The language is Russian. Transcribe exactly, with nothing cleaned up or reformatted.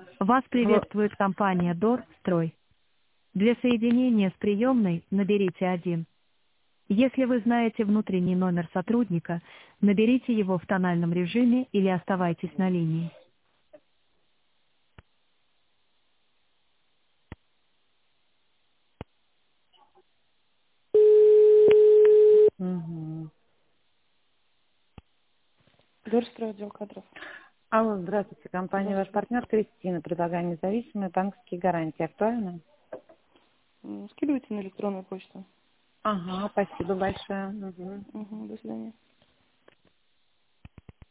Вас Алло. приветствует компания Дор Строй. Для соединения с приемной наберите один. Если вы знаете внутренний номер сотрудника, наберите его в тональном режиме или оставайтесь на линии. Угу. Дорстрой, отдел кадров. Алло, здравствуйте. Компания «Ваш Здравствуйте. партнер» Кристина. Предлагаем независимые банковские гарантии. Актуально? М, Скидывайте на электронную почту. Ага, спасибо большое. Угу. Угу, до свидания.